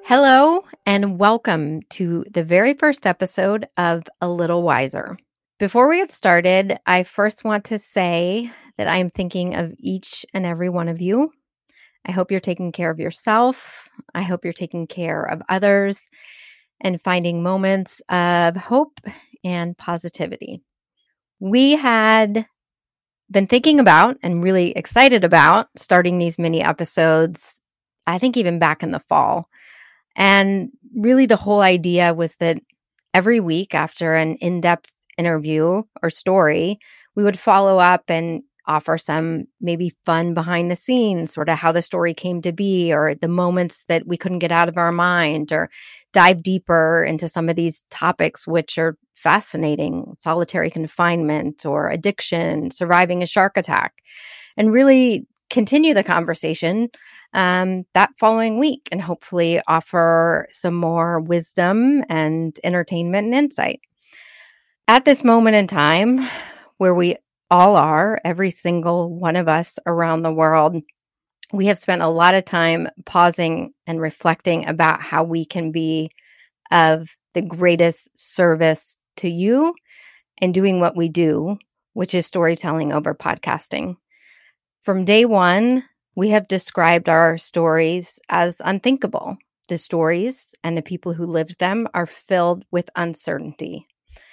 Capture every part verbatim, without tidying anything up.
Hello, and welcome to the very first episode of A Little Wiser. Before we get started, I first want to say that I am thinking of each and every one of you. I hope you're taking care of yourself. I hope you're taking care of others and finding moments of hope and positivity. We had been thinking about and really excited about starting these mini episodes, I think even back in the fall. And really the whole idea was that every week after an in-depth interview or story, we would follow up and offer some maybe fun behind the scenes, sort of how the story came to be, or the moments that we couldn't get out of our mind, or dive deeper into some of these topics, which are fascinating: solitary confinement or addiction, surviving a shark attack, and really continue the conversation um, that following week and hopefully offer some more wisdom and entertainment and insight. At this moment in time, where we all are, every single one of us around the world, we have spent a lot of time pausing and reflecting about how we can be of the greatest service to you and doing what we do, which is storytelling over podcasting. From day one, we have described our stories as unthinkable. The stories and the people who lived them are filled with uncertainty.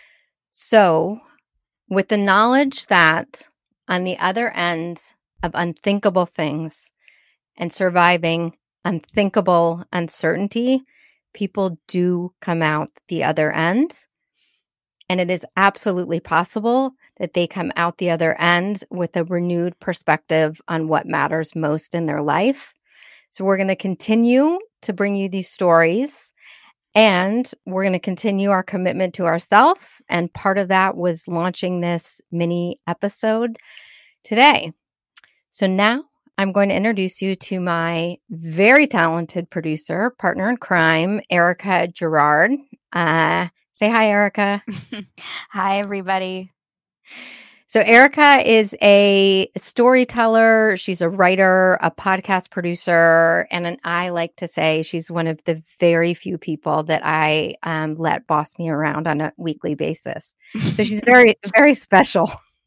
So, with the knowledge that on the other end of unthinkable things and surviving unthinkable uncertainty, people do come out the other end. And it is absolutely possible that they come out the other end with a renewed perspective on what matters most in their life. So we're going to continue to bring you these stories, and we're going to continue our commitment to ourselves. And part of that was launching this mini episode today. So now I'm going to introduce you to my very talented producer, partner in crime, Erica Gerard. Uh, say hi, Erica. Hi, everybody. So Erica is a storyteller. She's a writer, a podcast producer, and an, I like to say she's one of the very few people that I um, let boss me around on a weekly basis. So she's very, very special.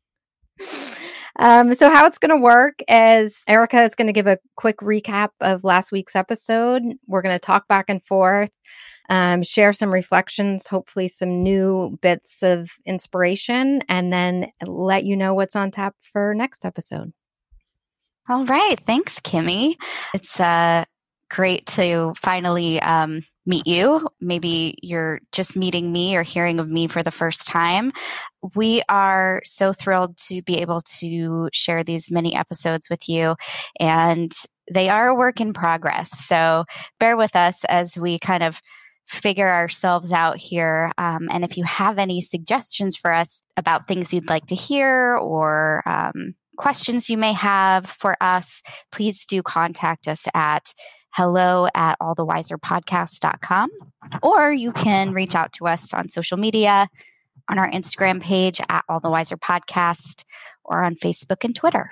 Um, so how it's going to work is Erica is going to give a quick recap of last week's episode. We're going to talk back and forth. Um, share some reflections, hopefully some new bits of inspiration, and then let you know what's on tap for next episode. All right. Thanks, Kimmy. It's uh, great to finally um, meet you. Maybe you're just meeting me or hearing of me for the first time. We are so thrilled to be able to share these mini episodes with you, and they are a work in progress. So bear with us as we kind of figure ourselves out here. Um, and if you have any suggestions for us about things you'd like to hear or um, questions you may have for us, please do contact us at hello at all the wiser podcast dot com, or you can reach out to us on social media, on our Instagram page at All the Wiser Podcast, or on Facebook and Twitter.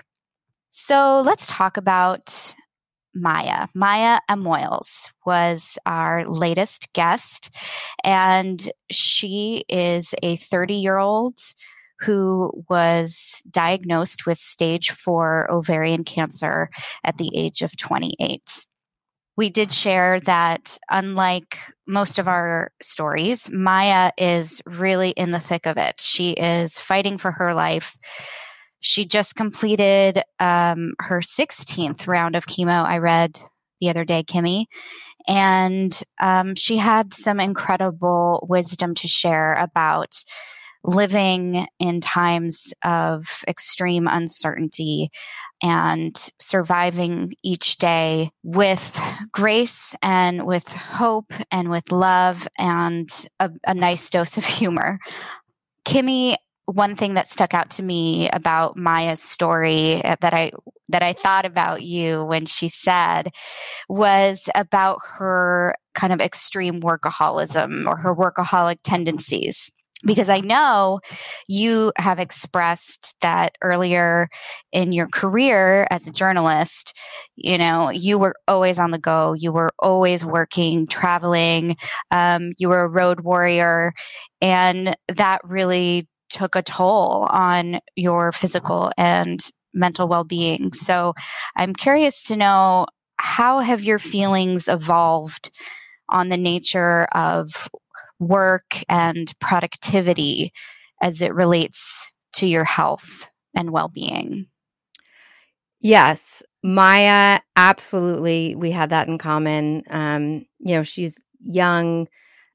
So let's talk about Maya. Maya Amoyles was our latest guest, and she is a thirty-year-old who was diagnosed with stage four ovarian cancer at the age of twenty-eight. We did share that unlike most of our stories, Maya is really in the thick of it. She is fighting for her life. She just completed um, her sixteenth round of chemo, I read the other day, Kimmy, and um, she had some incredible wisdom to share about living in times of extreme uncertainty and surviving each day with grace and with hope and with love and a, a nice dose of humor. Kimmy, one thing that stuck out to me about Maya's story that I that I thought about you when she said was about her kind of extreme workaholism or her workaholic tendencies. Because I know you have expressed that earlier in your career as a journalist, you know, you were always on the go. You were always working, traveling. Um, you were a road warrior. And that really took a toll on your physical and mental well-being. So I'm curious to know, how have your feelings evolved on the nature of work and productivity as it relates to your health and well-being? Yes, Maya, absolutely. We had that in common. Um, you know, she's young,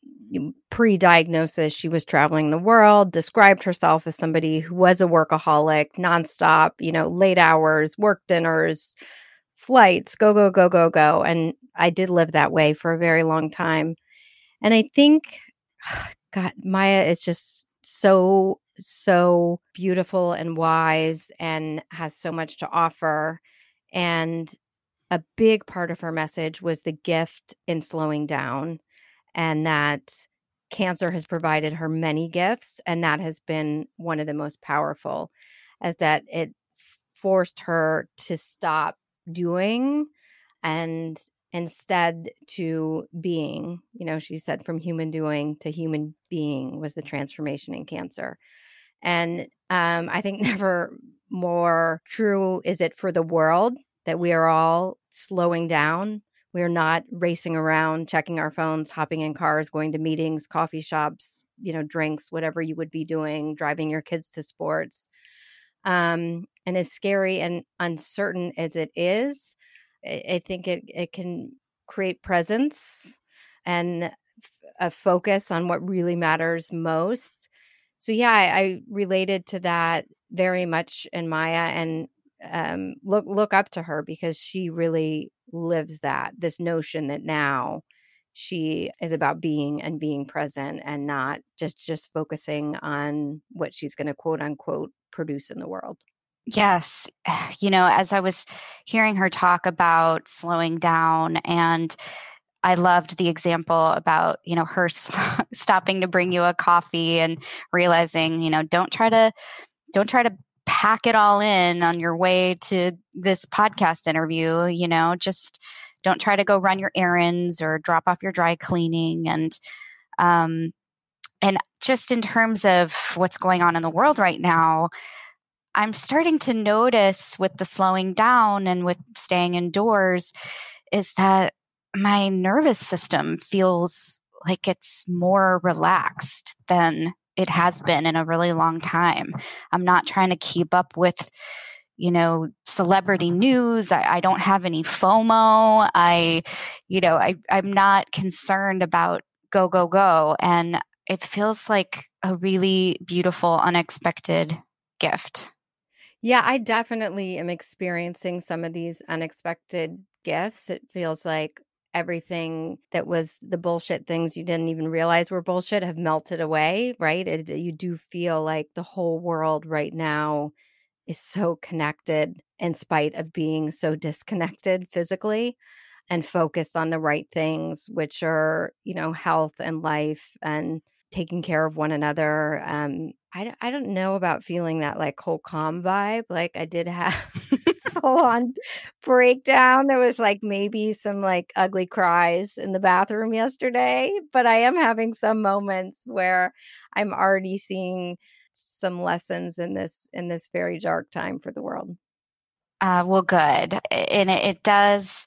pre-diagnosis. She was traveling the world, described herself as somebody who was a workaholic, nonstop, you know, late hours, work dinners, flights, go, go, go, go, go. And I did live that way for a very long time. And I think, God, Maya is just so, so beautiful and wise and has so much to offer. And a big part of her message was the gift in slowing down, and that cancer has provided her many gifts. And that has been one of the most powerful, as that it forced her to stop doing and instead to being. You know, she said from human doing to human being was the transformation in cancer. And um, I think never more true is it for the world that we are all slowing down. We are not racing around, checking our phones, hopping in cars, going to meetings, coffee shops, you know, drinks, whatever you would be doing, driving your kids to sports. Um, and as scary and uncertain as it is, I, I think it, it can create presence and a focus on what really matters most. So yeah, I, I related to that very much in Maya, and um, look look up to her because she really lives that, this notion that now she is about being and being present and not just just focusing on what she's going to quote unquote produce in the world. Yes. You know, as I was hearing her talk about slowing down, and I loved the example about, you know, her stopping to bring you a coffee and realizing, you know, don't try to, don't try to pack it all in on your way to this podcast interview, you know, just don't try to go run your errands or drop off your dry cleaning. And, um, and just in terms of what's going on in the world right now, I'm starting to notice with the slowing down and with staying indoors is that my nervous system feels like it's more relaxed than it has been in a really long time. I'm not trying to keep up with, you know, celebrity news. I, I don't have any FOMO. I, you know, I, I'm not concerned about go, go, go. And it feels like a really beautiful, unexpected gift. Yeah, I definitely am experiencing some of these unexpected gifts. It feels like everything that was the bullshit things you didn't even realize were bullshit have melted away, right? It, you do feel like the whole world right now is so connected in spite of being so disconnected physically, and focused on the right things, which are, you know, health and life and taking care of one another. Um, I, I don't know about feeling that like whole calm vibe. Like I did have full on breakdown. There was like maybe some like ugly cries in the bathroom yesterday, but I am having some moments where I'm already seeing some lessons in this in this very dark time for the world. Uh, well, good. And it, it does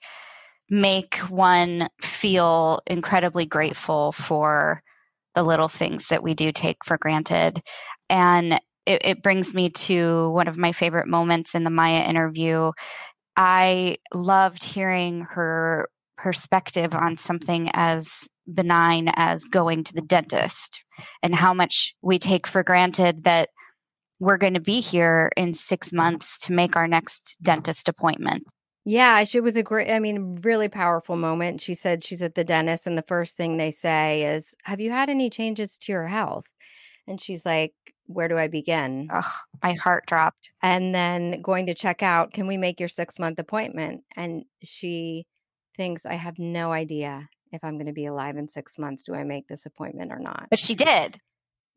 make one feel incredibly grateful for the little things that we do take for granted. And it, it brings me to one of my favorite moments in the Maya interview. I loved hearing her perspective on something as benign as going to the dentist, and how much we take for granted that we're going to be here in six months to make our next dentist appointment. Yeah, she was a great, I mean, really powerful moment. She said she's at the dentist, and the first thing they say is, have you had any changes to your health? And she's like, where do I begin? Ugh, my heart dropped. And then going to check out, can we make your six month appointment? And she thinks, I have no idea if I'm going to be alive in six months. Do I make this appointment or not? But she did.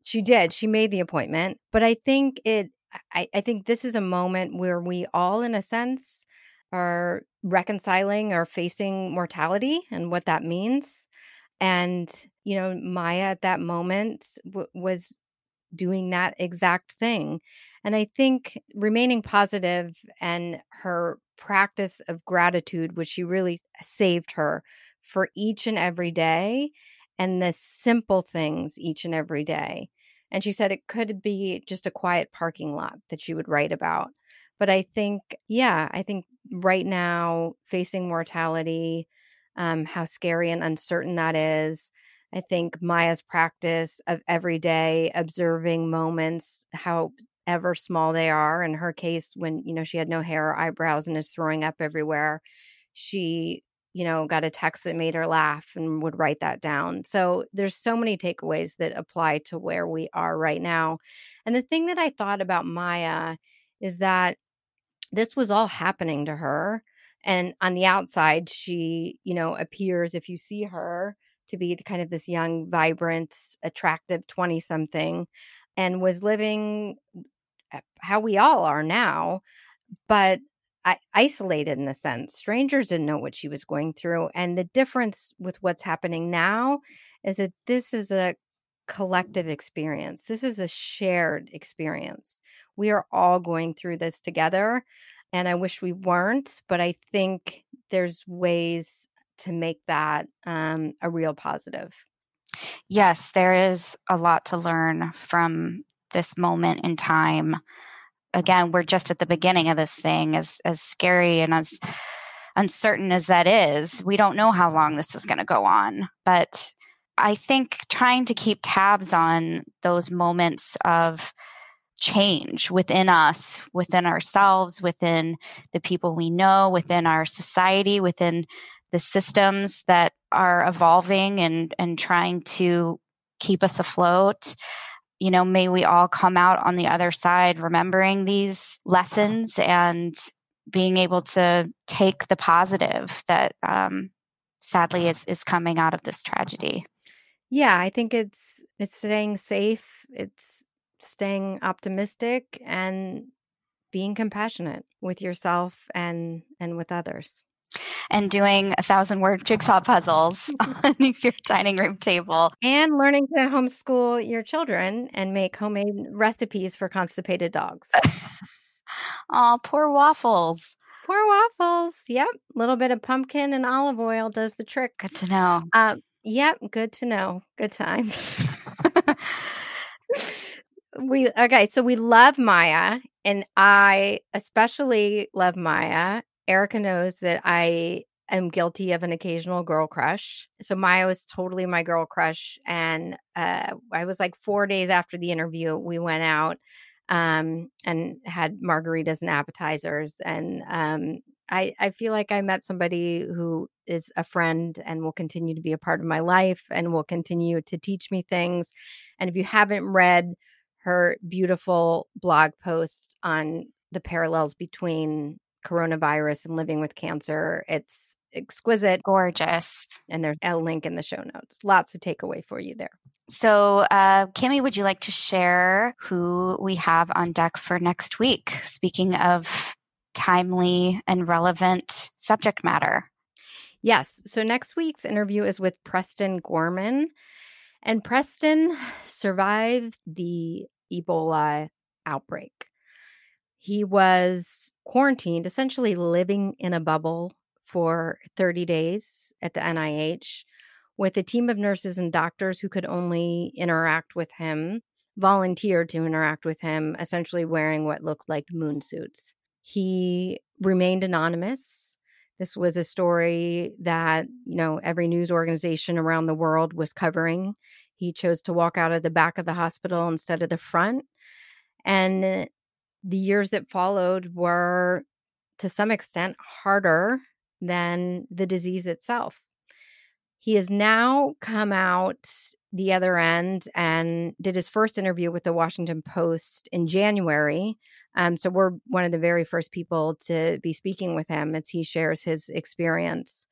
She did. She made the appointment. But I think it, I, I think this is a moment where we all, in a sense, are reconciling or facing mortality and what that means. And, you know, Maya at that moment w- was doing that exact thing. And I think remaining positive and her practice of gratitude, which she really saved her for each and every day, and the simple things each and every day. And she said it could be just a quiet parking lot that she would write about. But I think, yeah, I think right now, facing mortality, um, how scary and uncertain that is, I think Maya's practice of every day observing moments, however small they are. In her case, when, you know, she had no hair or eyebrows and is throwing up everywhere, she, you know, got a text that made her laugh and would write that down. So there's so many takeaways that apply to where we are right now. And the thing that I thought about Maya is that this was all happening to her. And on the outside, she, you know, appears, if you see her, to be kind of this young, vibrant, attractive twenty something, and was living how we all are now, but I, isolated in a sense. Strangers didn't know what she was going through. And the difference with what's happening now is that this is a collective experience. This is a shared experience. We are all going through this together. And I wish we weren't, but I think there's ways to make that um, a real positive. Yes, there is a lot to learn from this moment in time. Again, we're just at the beginning of this thing, as as scary and as uncertain as that is. We don't know how long this is going to go on. But I think trying to keep tabs on those moments of change within us, within ourselves, within the people we know, within our society, within the systems that are evolving and, and trying to keep us afloat. You know, may we all come out on the other side remembering these lessons and being able to take the positive that um, sadly is, is coming out of this tragedy. Yeah, I think it's it's staying safe. It's staying optimistic and being compassionate with yourself and and with others. And doing a thousand word jigsaw puzzles on your dining room table. And learning to homeschool your children and make homemade recipes for constipated dogs. Oh, poor Waffles. Poor Waffles. Yep. A little bit of pumpkin and olive oil does the trick. Good to know. Um, yep. Good to know. Good times. We okay, so we love Maya, and I especially love Maya. Erica knows that I am guilty of an occasional girl crush. So Maya was totally my girl crush, and uh, I was like four days after the interview, we went out um, and had margaritas and appetizers, and um, I, I feel like I met somebody who is a friend and will continue to be a part of my life and will continue to teach me things. And if you haven't read her beautiful blog post on the parallels between coronavirus and living with cancer, it's exquisite. Gorgeous. And there's a link in the show notes. Lots to take away for you there. So, uh, Kimmy, would you like to share who we have on deck for next week? Speaking of timely and relevant subject matter. Yes. So next week's interview is with Preston Gorman. And Preston survived the Ebola outbreak. He was quarantined, essentially living in a bubble for thirty days at the N I H with a team of nurses and doctors who could only interact with him, volunteered to interact with him, essentially wearing what looked like moon suits. He remained anonymous. This was a story that, you know, every news organization around the world was covering. He chose to walk out of the back of the hospital instead of the front. And the years that followed were, to some extent, harder than the disease itself. He has now come out the other end and did his first interview with the Washington Post in January. Um, so we're one of the very first people to be speaking with him as he shares his experience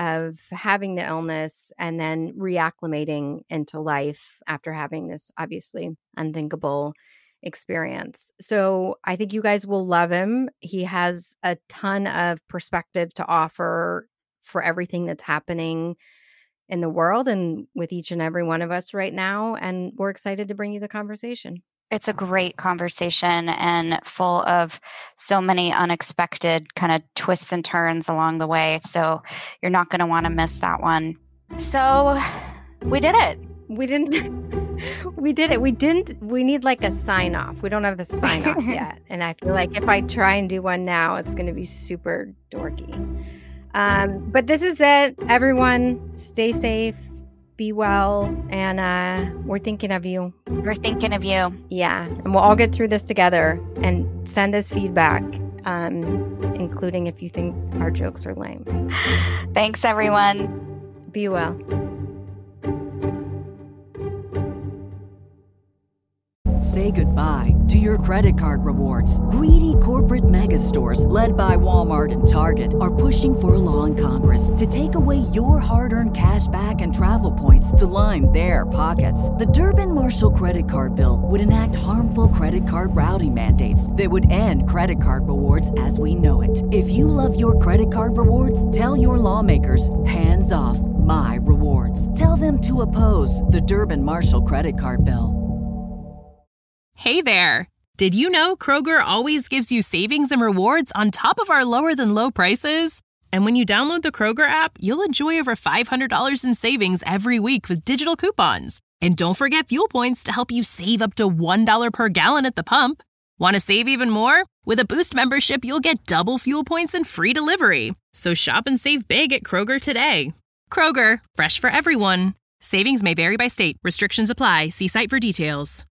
of having the illness and then reacclimating into life after having this obviously unthinkable experience. So I think you guys will love him. He has a ton of perspective to offer for everything that's happening in the world and with each and every one of us right now. And we're excited to bring you the conversation. It's a great conversation and full of so many unexpected kind of twists and turns along the way. So you're not going to want to miss that one. So we did it. We didn't... We did it. We didn't. We need like a sign off. We don't have a sign off yet. And I feel like if I try and do one now, it's going to be super dorky. Um, but this is it. Everyone, stay safe, be well. And uh, we're thinking of you. We're thinking of you. Yeah. And we'll all get through this together and send us feedback, um, including if you think our jokes are lame. Thanks, everyone. Be well. Say goodbye to your credit card rewards. Greedy corporate mega stores, led by Walmart and Target, are pushing for a law in Congress to take away your hard-earned cash back and travel points to line their pockets. The Durbin-Marshall credit card bill would enact harmful credit card routing mandates that would end credit card rewards as we know it. If you love your credit card rewards, tell your lawmakers, hands off my rewards. Tell them to oppose the Durbin-Marshall credit card bill. Hey there! Did you know Kroger always gives you savings and rewards on top of our lower-than-low prices? And when you download the Kroger app, you'll enjoy over five hundred dollars in savings every week with digital coupons. And don't forget fuel points to help you save up to one dollar per gallon at the pump. Want to save even more? With a Boost membership, you'll get double fuel points and free delivery. So shop and save big at Kroger today. Kroger, fresh for everyone. Savings may vary by state. Restrictions apply. See site for details.